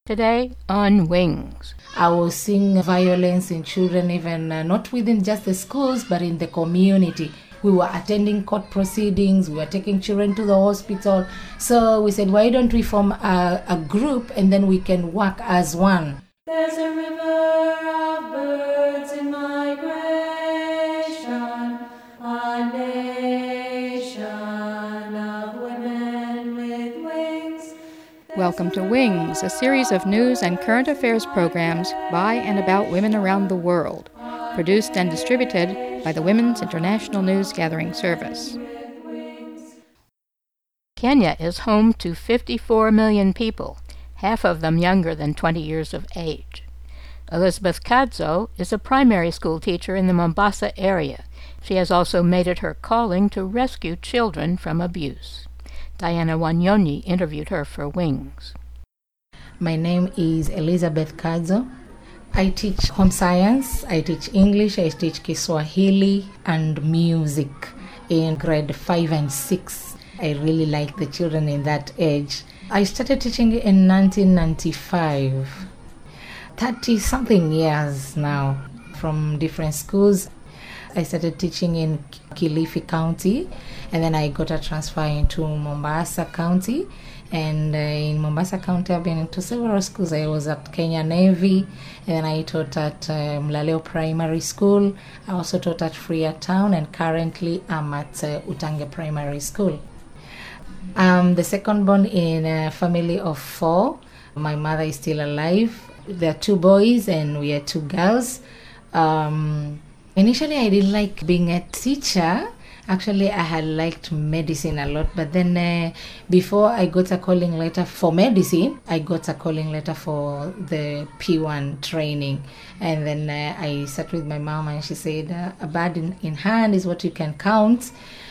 Today on Wings. I was seeing violence in children, even not within just the schools, but in the community. We were attending court proceedings, we were taking children to the hospital. So we said, why don't we form a group and then we can work as one? There's a river of birds in migration, a nation of women with wings. Welcome to Wings, a series of news and current affairs programs by and about women around the world, produced and distributed by the Women's International News Gathering Service. Kenya is home to 54 million people, half of them younger than 20 years of age. Elizabeth Kadzo is a primary school teacher in the Mombasa area. She has also made it her calling to rescue children from abuse. Diana Wanyonyi interviewed her for Wings. My name is Elizabeth Kadzo. I teach home science, I teach English, I teach Kiswahili and music in grade 5 and 6. I really like the children in that age. I started teaching in 1995. 30-something years now from different schools. I started teaching in Kilifi County, and then I got a transfer into Mombasa County. And in Mombasa County, I've been into several schools. I was at Kenya Navy, and then I taught at Mlaleo Primary School. I also taught at Freetown, and currently I'm at Utange Primary School. I'm the second born in a family of 4. My mother is still alive. There are 2 boys and we are 2 girls. Initially, I didn't like being a teacher. Actually, I had liked medicine a lot. But then before I got a calling letter for medicine, I got a calling letter for the P1 training. And then I sat with my mom and she said, a bird in hand is what you can count.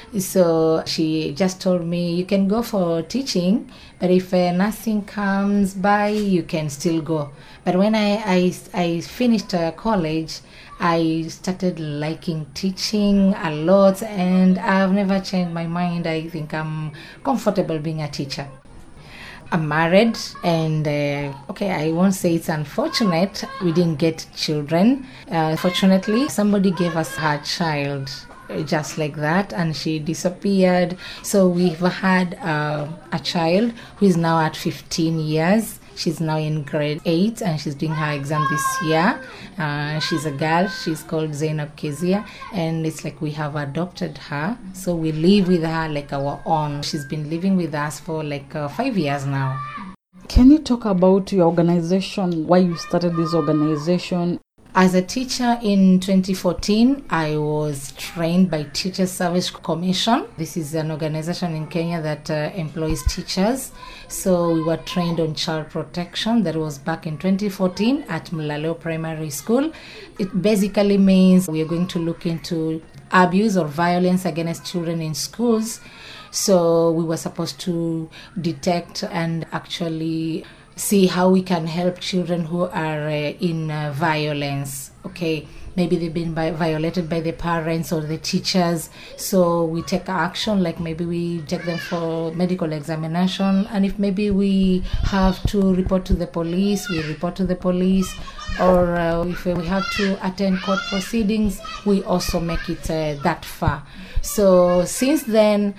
So she just told me, you can go for teaching, but if nursing comes by, you can still go. But when I finished college, I started liking teaching a lot, and I've never changed my mind. I think I'm comfortable being a teacher. I'm married, and I won't say it's unfortunate. We didn't get children. Fortunately, somebody gave us her child just like that, and she disappeared. So we've had a child who is now at 15 years. She's now in grade 8 and she's doing her exam this year. She's a girl. She's called Zainab Kezia, and it's like we have adopted her. So we live with her like our own. She's been living with us for like 5 years now. Can you talk about your organization, why you started this organization? As a teacher in 2014, I was trained by Teacher Service Commission. This is an organization in Kenya that employs teachers. So we were trained on child protection. That was back in 2014 at Mlaleo Primary School. It basically means we are going to look into abuse or violence against children in schools. So we were supposed to detect and actually see how we can help children who are in violence. Okay, maybe they've been violated by the parents or the teachers. So we take action, like maybe we take them for medical examination. And if maybe we have to report to the police, we report to the police. Or if we have to attend court proceedings, we also make it that far. So since then,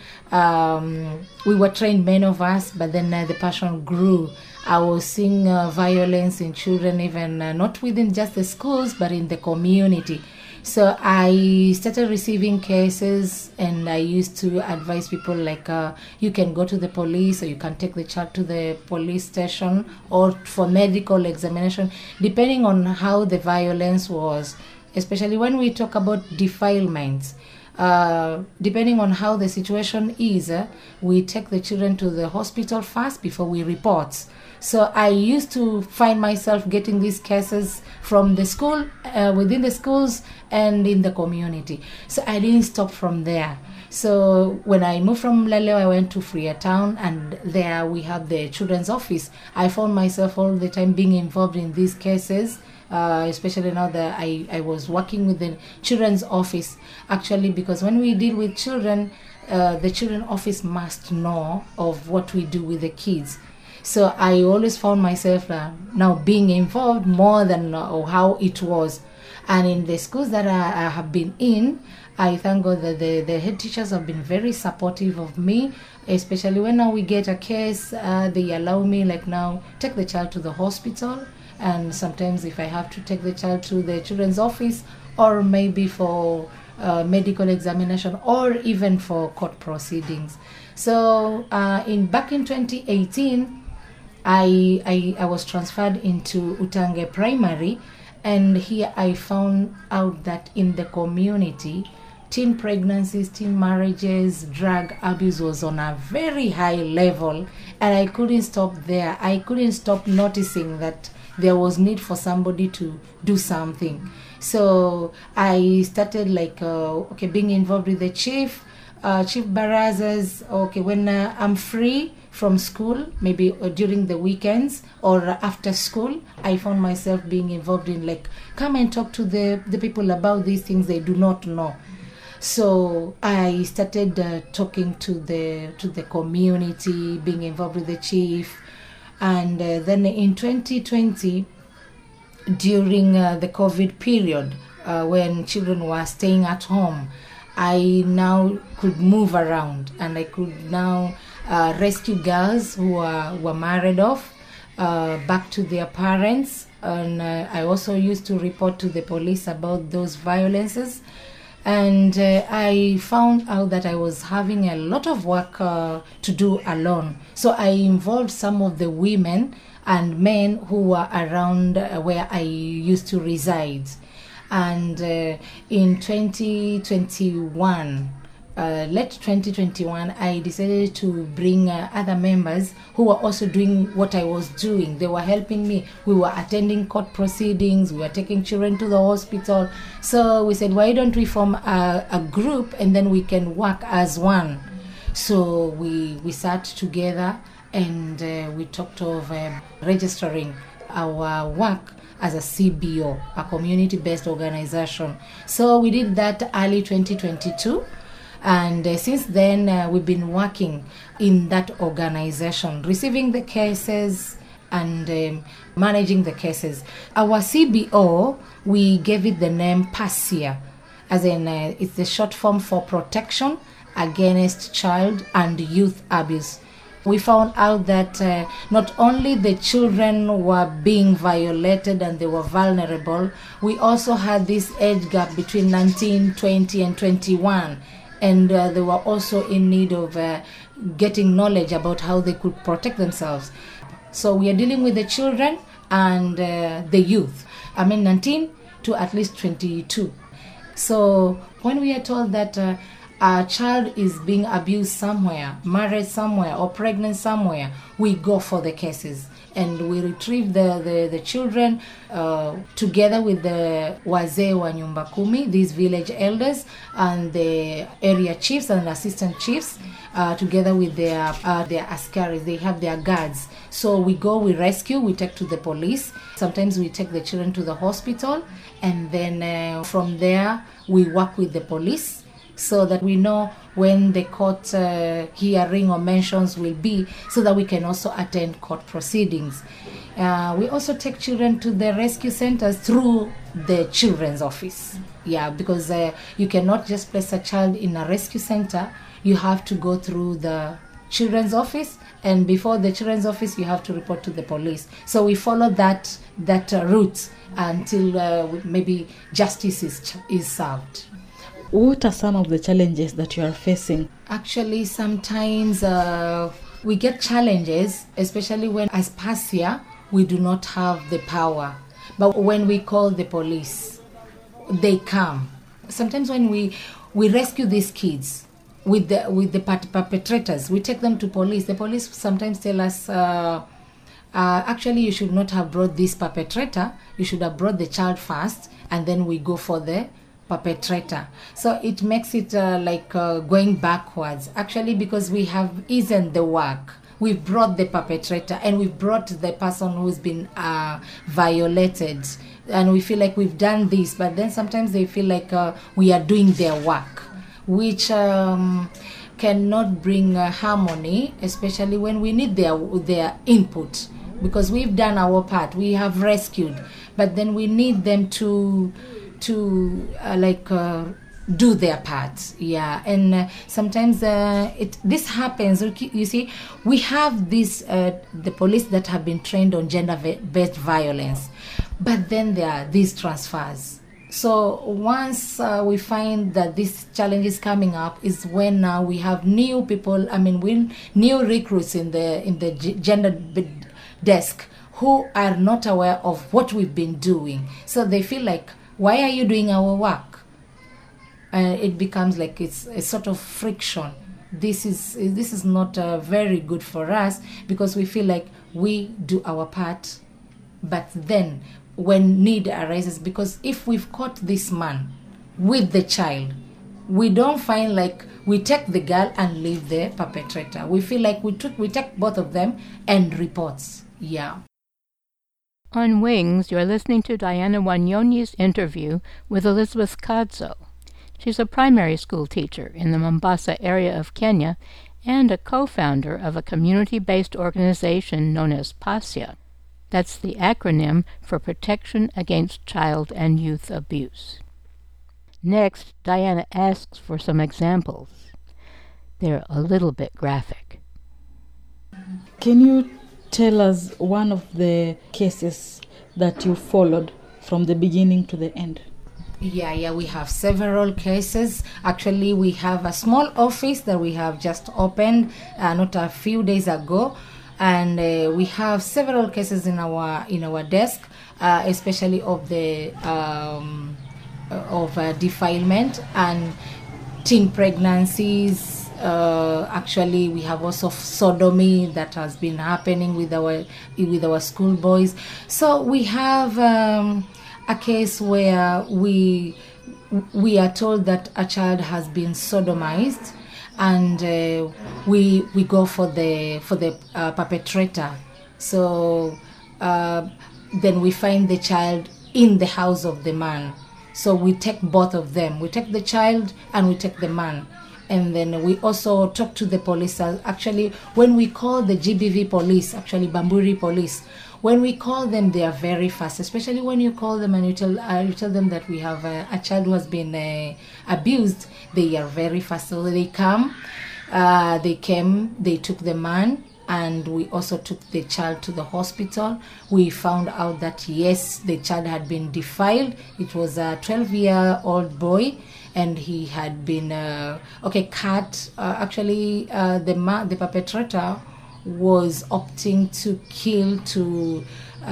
we were trained, many of us, but then the passion grew. I was seeing violence in children, even not within just the schools, but in the community. So I started receiving cases, and I used to advise people like, you can go to the police, or you can take the child to the police station, or for medical examination, depending on how the violence was, especially when we talk about defilements. Depending on how the situation is, we take the children to the hospital first before we report. So I used to find myself getting these cases from the school, within the schools and in the community. So I didn't stop from there. So when I moved from Mlaleo, I went to Freetown, and there we have the children's office. I found myself all the time being involved in these cases. Especially now that I was working with the children's office, actually, because when we deal with children, the children's office must know of what we do with the kids. So I always found myself now being involved more than how it was. And in the schools that I have been in, I thank God that the head teachers have been very supportive of me, especially when now we get a case, they allow me, like now, take the child to the hospital. And sometimes if I have to take the child to the children's office, or maybe for medical examination, or even for court proceedings. So back in 2018, I was transferred into Utange Primary, and here I found out that in the community, teen pregnancies, teen marriages, drug abuse was on a very high level, and I couldn't stop there. I couldn't stop noticing that there was need for somebody to do something. So I started being involved with the chief barazas. Okay, when I'm free from school, maybe during the weekends or after school, I found myself being involved in come and talk to the people about these things they do not know. So I started talking to the community, being involved with the chief, and then in 2020, during the COVID period, when children were staying at home, I now could move around, and I could now rescue girls who were married off back to their parents, and I also used to report to the police about those violences. And I found out that I was having a lot of work to do alone. So I involved some of the women and men who were around where I used to reside. And in 2021, late 2021, I decided to bring other members who were also doing what I was doing. They were helping me. We were attending court proceedings. We were taking children to the hospital. So we said, why don't we form a group, and then we can work as one. So we sat together, and we talked of registering our work as a CBO, a community-based organization. So we did that early 2022. And since then, we've been working in that organization, receiving the cases and managing the cases. Our CBO, we gave it the name PASIA, as in it's the short form for Protection Against Child and Youth Abuse. We found out that not only the children were being violated and they were vulnerable, we also had this age gap between 19, 20, and 21. And they were also in need of getting knowledge about how they could protect themselves. So we are dealing with the children and the youth. 19 to at least 22. So when we are told that a child is being abused somewhere, married somewhere, or pregnant somewhere, we go for the cases. And we retrieve the children together with the wazee wa nyumba kumi, these village elders, and the area chiefs and assistant chiefs, together with their askaris. They have their guards. So we go, we rescue, we take to the police. Sometimes we take the children to the hospital, and then from there we work with the police, so that we know when the court hearing or mentions will be, so that we can also attend court proceedings. We also take children to the rescue centers through the children's office. Yeah, because you cannot just place a child in a rescue center. You have to go through the children's office, and before the children's office, you have to report to the police. So we follow that route until maybe justice is served. What are some of the challenges that you are facing? Actually, sometimes we get challenges, especially when, as PASIA, we do not have the power. But when we call the police, they come. Sometimes when we rescue these kids with the perpetrators, we take them to police. The police sometimes tell us, actually, you should not have brought this perpetrator. You should have brought the child first, and then we go for the perpetrator. So it makes it going backwards, actually, because we have eased the work. We've brought the perpetrator, and we've brought the person who's been violated, and we feel like we've done this, but then sometimes they feel like we are doing their work, which cannot bring harmony, especially when we need their input, because we've done our part, we have rescued, but then we need them to do their part. And sometimes this happens. You see, we have the police that have been trained on gender-based violence, but then there are these transfers. So once we find that this challenge is coming up, is when we have new people. New recruits in the gender desk who are not aware of what we've been doing. So they feel like, why are you doing our work? And it becomes like it's a sort of friction. This is not very good for us, because we feel like we do our part, but then when need arises, because if we've caught this man with the child, we don't find like we take the girl and leave the perpetrator. We feel like we take both of them and reports. On Wings, you're listening to Diana Wanyonyi's interview with Elizabeth Kadzo. She's a primary school teacher in the Mombasa area of Kenya and a co-founder of a community-based organization known as PASYA. That's the acronym for Protection Against Child and Youth Abuse. Next, Diana asks for some examples. They're a little bit graphic. Can you tell us one of the cases that you followed from the beginning to the end? We have several cases. Actually, we have a small office that we have just opened not a few days ago, and we have several cases in our desk, especially of the defilement and teen pregnancies. Actually, we have also sodomy that has been happening with our school boys. So we have a case where we are told that a child has been sodomized, and we go for the perpetrator. So then we find the child in the house of the man. So we take both of them. We take the child and we take the man. And then we also talk to the police. Actually, when we call the GBV police, actually Bamburi police, when we call them, they are very fast. Especially when you call them and you tell them that we have a child who has been abused, they are very fast. So they come, they took the man, and we also took the child to the hospital. We found out that yes, the child had been defiled. It was a 12-year-old boy, and he had been cut. Actually, the perpetrator was opting to kill to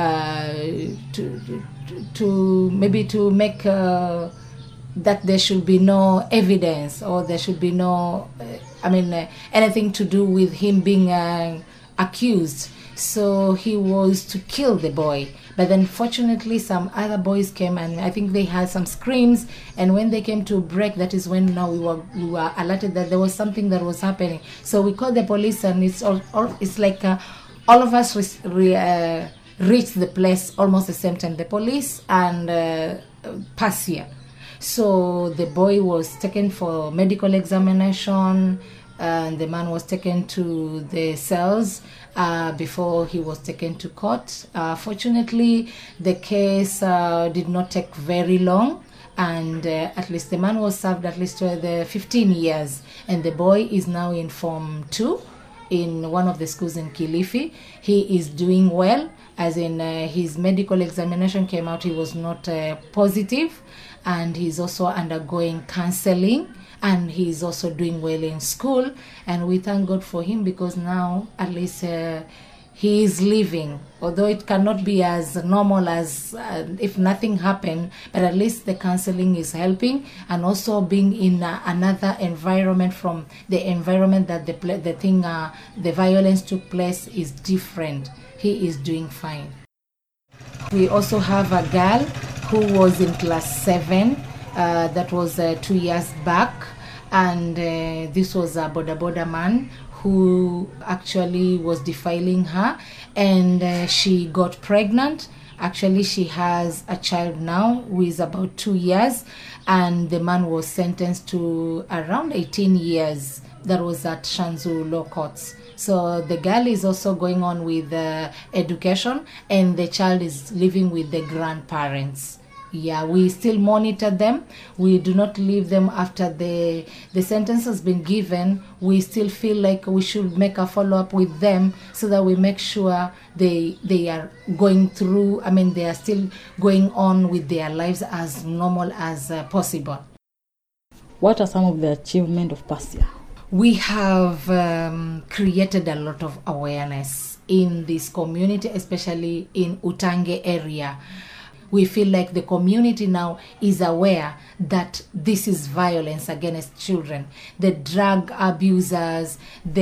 make that there should be no evidence, or there should be no anything to do with him being accused. So he was to kill the boy. But then fortunately some other boys came, and I think they had some screams, and when they came to break, that is when we were alerted that there was something that was happening. So we called the police, and it's like all of us reached the place almost the same time, the police and PASYA. So the boy was taken for medical examination, and the man was taken to the cells before he was taken to court. Fortunately, the case did not take very long, and at least the man was served at least the 15 years, and the boy is now in Form 2 in one of the schools in Kilifi. He is doing well, as in his medical examination came out, he was not positive, and he's also undergoing counseling, and he's also doing well in school, and we thank God for him, because now at least he is living, although it cannot be as normal as if nothing happened, but at least the counseling is helping, and also being in another environment from the environment that the violence took place is different. He is doing fine. We also have a girl who was in class 7. That was 2 years back, and this was a boda man who actually was defiling her, and she got pregnant. Actually, she has a child now who is about 2 years, and the man was sentenced to around 18 years that was at Shanzu Law Courts. So the girl is also going on with education, and the child is living with the grandparents. Yeah, we still monitor them. We do not leave them after the sentence has been given. We still feel like we should make a follow-up with them so that we make sure they are going through, they are still going on with their lives as normal as possible. What are some of the achievements of PASIA? We have created a lot of awareness in this community, especially in Utange area. We feel like the community now is aware that this is violence against children. The drug abusers,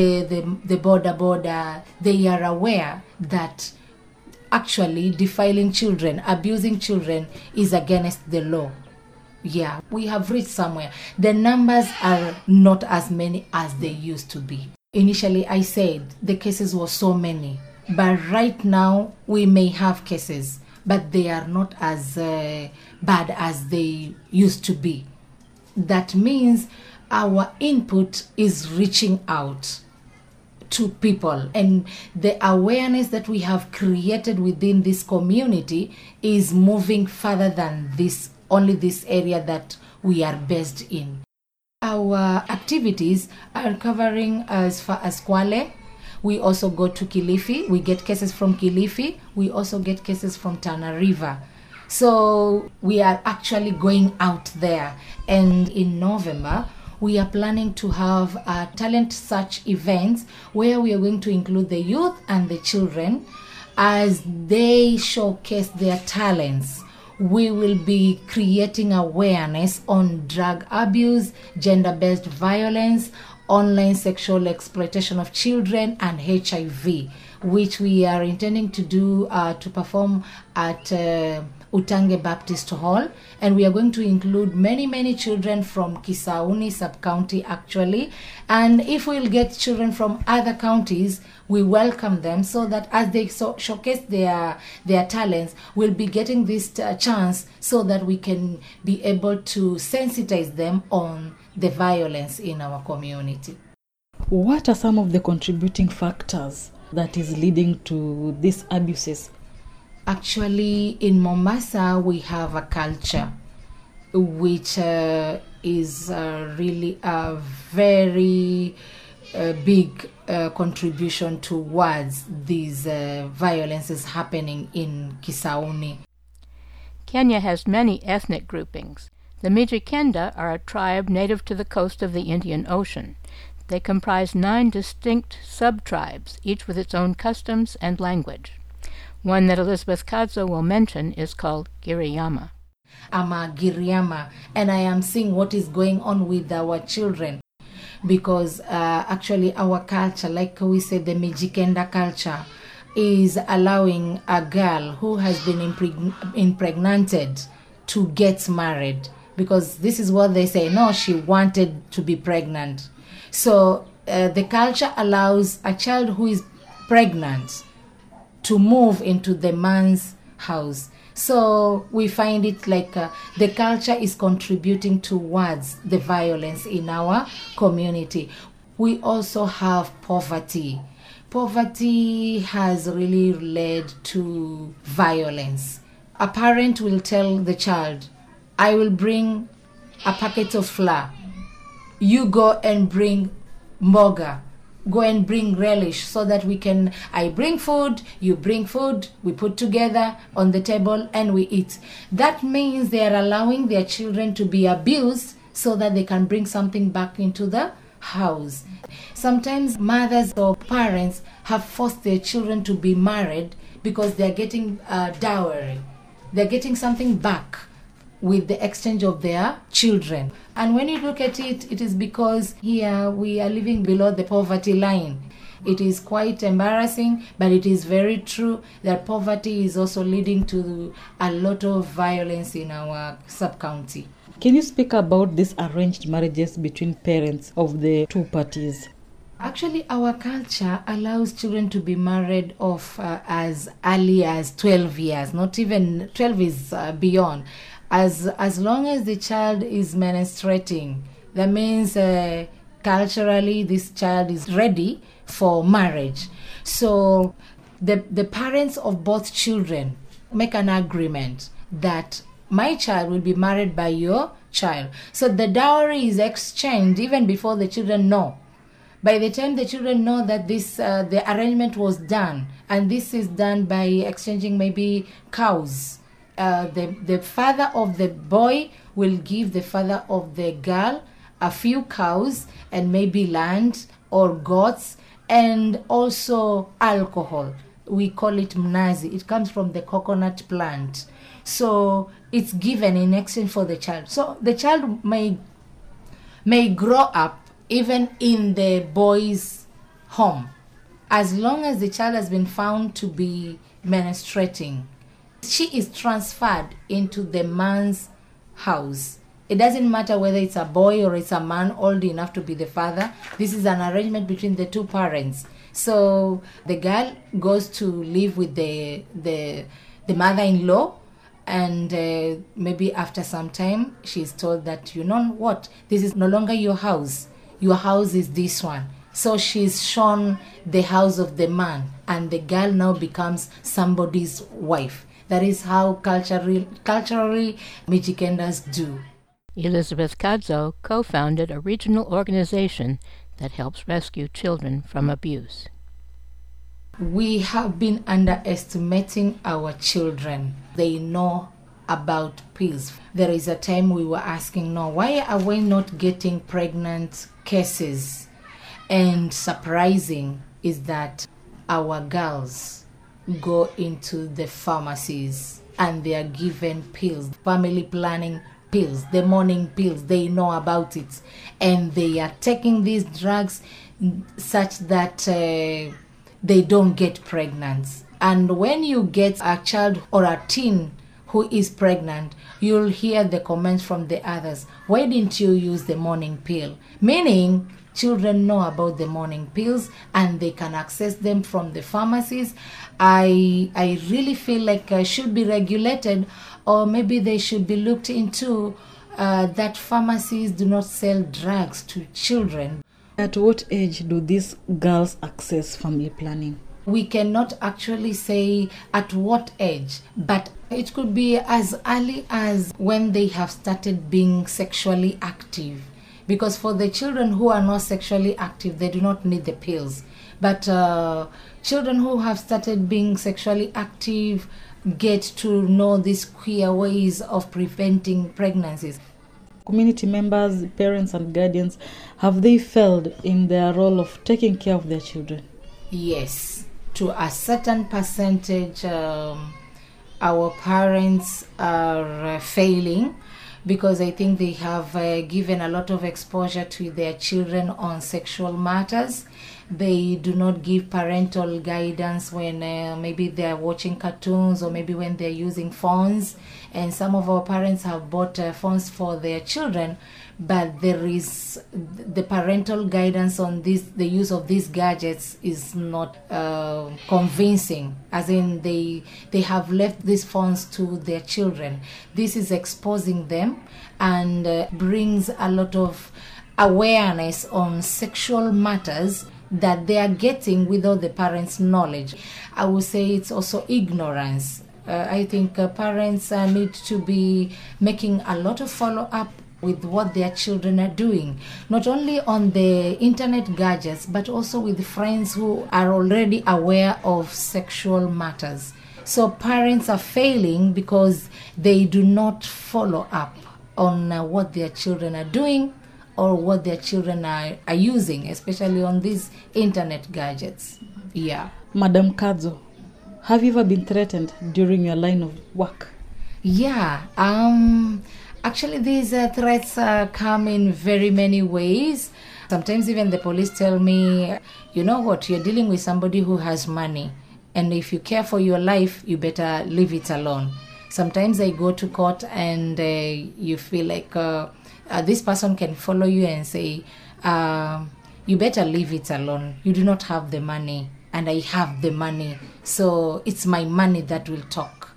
the border, they are aware that actually defiling children, abusing children is against the law. Yeah, we have reached somewhere. The numbers are not as many as they used to be. Initially, I said the cases were so many, but right now we may have cases, but they are not as bad as they used to be. That means our input is reaching out to people, and the awareness that we have created within this community is moving further than only this area that we are based in. Our activities are covering as far as Kwale. We also go to Kilifi. We get cases from Kilifi. We also get cases from Tana River. So we are actually going out there. And in November, we are planning to have a talent search events where we are going to include the youth and the children as they showcase their talents. We will be creating awareness on drug abuse, gender-based violence, online sexual exploitation of children, and HIV, which we are intending to do to perform at Utange Baptist Hall. And we are going to include many children from Kisauni sub-county actually. And if we'll get children from other counties, we welcome them so that as they showcase their talents, we'll be getting this chance so that we can be able to sensitize them on the violence in our community. What are some of the contributing factors that is leading to these abuses? Actually, in Mombasa, we have a culture which is really a very big contribution towards these violences happening in Kisauni. Kenya has many ethnic groupings. The Mijikenda are a tribe native to the coast of the Indian Ocean. They comprise 9 distinct sub-tribes, each with its own customs and language. One that Elizabeth Kadzo will mention is called Giriyama. I'm a Giriyama, and I am seeing what is going on with our children, because actually our culture, like we said, the Mijikenda culture, is allowing a girl who has been impregnated to get married, because this is what they say, no, she wanted to be pregnant. So the culture allows a child who is pregnant to move into the man's house. So we find it like the culture is contributing towards the violence in our community. We also have poverty. Poverty has really led to violence. A parent will tell the child, I will bring a packet of flour. You go and bring mboga. Go and bring relish so that I bring food, you bring food, we put together on the table and we eat. That means they are allowing their children to be abused so that they can bring something back into the house. Sometimes mothers or parents have forced their children to be married because they are getting dowry. They're getting something back with the exchange of their children. And when you look at it, it is because here we are living below the poverty line. It is quite embarrassing, but it is very true that poverty is also leading to a lot of violence in our sub-county. Can you speak about these arranged marriages between parents of the two parties? Actually, our culture allows children to be married off as early as 12 years, not even 12 is beyond. As long as the child is menstruating, that means culturally this child is ready for marriage. So the parents of both children make an agreement that my child will be married by your child. So the dowry is exchanged even before the children know. By the time the children know that this the arrangement was done, and this is done by exchanging maybe cows, the father of the boy will give the father of the girl a few cows and maybe land or goats, and also alcohol. We call it mnazi. It comes from the coconut plant. So it's given in exchange for the child. So the child may grow up even in the boy's home. As long as the child has been found to be menstruating, she is transferred into the man's house. It doesn't matter whether it's a boy or it's a man old enough to be the father. This is an arrangement between the two parents. So the girl goes to live with the mother-in-law, and maybe after some time she's told that, you know what, this is no longer your house. Your house is this one. So she's shown the house of the man, and the girl now becomes somebody's wife. That is how culturally Michikendas do. Elizabeth Kadzo co-founded a regional organization that helps rescue children from abuse. We have been underestimating our children. They know about pills. There is a time we were asking, no, why are we not getting pregnant cases? And surprising is that our girls go into the pharmacies and they are given pills, family planning pills, the morning pills. They know about it, and they are taking these drugs such that they don't get pregnant. And when you get a child or a teen who is pregnant, you'll hear the comments from the others, why didn't you use the morning pill? Meaning children know about the morning pills and they can access them from the pharmacies. I really feel like should be regulated, or maybe they should be looked into, that pharmacies do not sell drugs to children. At what age do these girls access family planning? We cannot actually say at what age, but it could be as early as when they have started being sexually active. Because for the children who are not sexually active, they do not need the pills. But children who have started being sexually active get to know these queer ways of preventing pregnancies. Community members, parents and guardians, have they failed in their role of taking care of their children? Yes, to a certain percentage, our parents are failing, because I think they have given a lot of exposure to their children on sexual matters. They do not give parental guidance when maybe they're watching cartoons, or maybe when they're using phones. And some of our parents have bought phones for their children, but there is the parental guidance on this, the use of these gadgets is not convincing, as in they have left these phones to their children. This is exposing them and brings a lot of awareness on sexual matters that they are getting without the parents' knowledge. I would say it's also ignorance. I think parents need to be making a lot of follow-up with what their children are doing, not only on the internet gadgets, but also with friends who are already aware of sexual matters. So parents are failing because they do not follow up on what their children are doing or what their children are using, especially on these internet gadgets. Yeah. Madam Kadzo, have you ever been threatened during your line of work? Yeah. Actually, these threats come in very many ways. Sometimes even the police tell me, you know what, you're dealing with somebody who has money, and if you care for your life, you better leave it alone. Sometimes I go to court and you feel like this person can follow you and say, you better leave it alone. You do not have the money, and I have the money. So it's my money that will talk.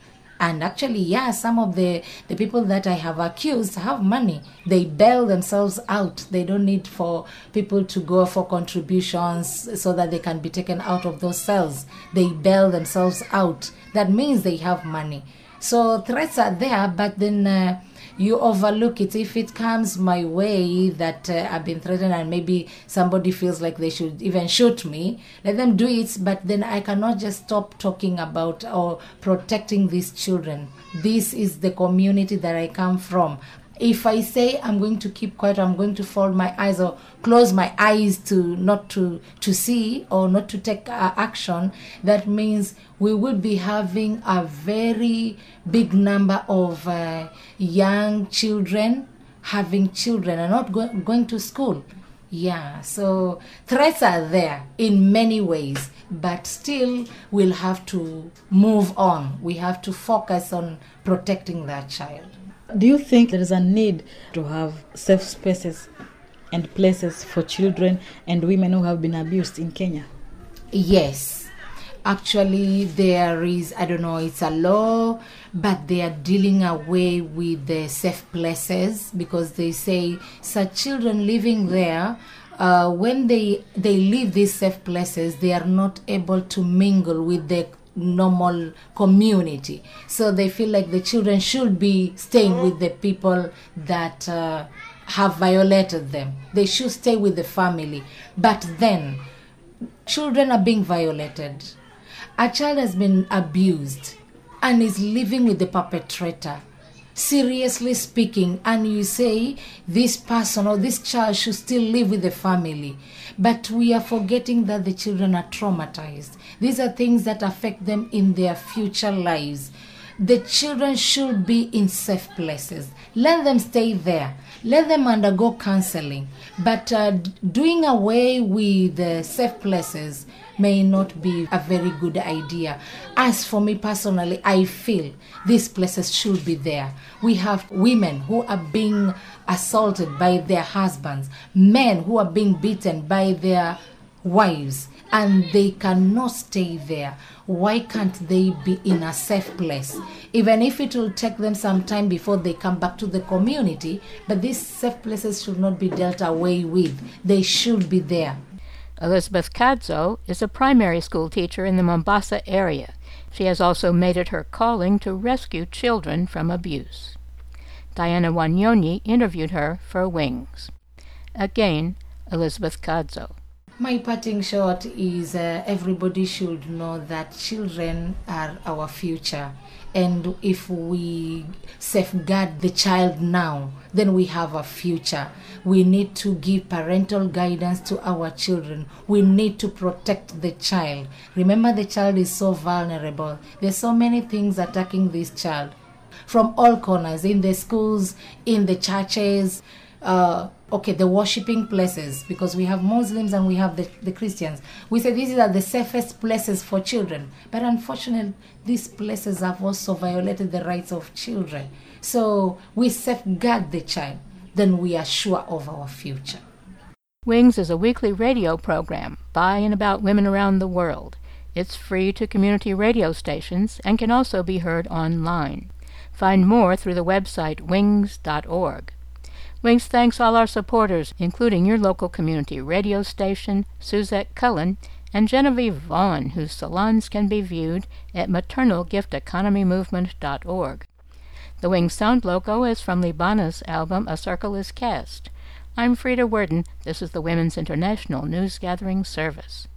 And actually, yeah, some of the people that I have accused have money. They bail themselves out. They don't need for people to go for contributions so that they can be taken out of those cells. They bail themselves out. That means they have money. So threats are there, but then you overlook it. If it comes my way that I've been threatened and maybe somebody feels like they should even shoot me, let them do it, but then I cannot just stop talking about or protecting these children. This is the community that I come from. If I say I'm going to keep quiet, I'm going to fold my eyes or close my eyes to not to see or not to take action, that means we will be having a very big number of young children having children and not going to school. Yeah, so threats are there in many ways, but still we'll have to move on. We have to focus on protecting that child. Do you think there is a need to have safe spaces and places for children and women who have been abused in Kenya? Yes. Actually, there is, I don't know, it's a law, but they are dealing away with the safe places because they say such children living there, when they leave these safe places, they are not able to mingle with the normal community. So they feel like the children should be staying with the people that have violated them. They should stay with the family. But then, children are being violated. A child has been abused and is living with the perpetrator. Seriously speaking, and you say this person or this child should still live with the family. But we are forgetting that the children are traumatized. These are things that affect them in their future lives. The children should be in safe places. Let them stay there. Let them undergo counseling. But doing away with the safe places may not be a very good idea. As for me personally, I feel these places should be there. We have women who are being assaulted by their husbands, men who are being beaten by their wives, and they cannot stay there. Why can't they be in a safe place? Even if it will take them some time before they come back to the community, but these safe places should not be dealt away with. They should be there. Elizabeth Kadzo is a primary school teacher in the Mombasa area. She has also made it her calling to rescue children from abuse. Diana Wanyonyi interviewed her for Wings. Again, Elizabeth Kadzo. My parting shot is everybody should know that children are our future. And if we safeguard the child now, then we have a future. We need to give parental guidance to our children. We need to protect the child. Remember, the child is so vulnerable. There's so many things attacking this child from all corners, in the schools, in the churches, the worshipping places, because we have Muslims and we have the Christians. We say these are the safest places for children, but unfortunately these places have also violated the rights of children. So we safeguard the child, then we are sure of our future. Wings is a weekly radio program by and about women around the world. It's free to community radio stations and can also be heard online. Find more through the website wings.org. Wings thanks all our supporters, including your local community radio station, Suzette Cullen, and Genevieve Vaughn, whose salons can be viewed at maternalgifteconomymovement.org. The Wings sound logo is from Libana's album A Circle is Cast. I'm Frida Worden. This is the Women's International News Gathering Service.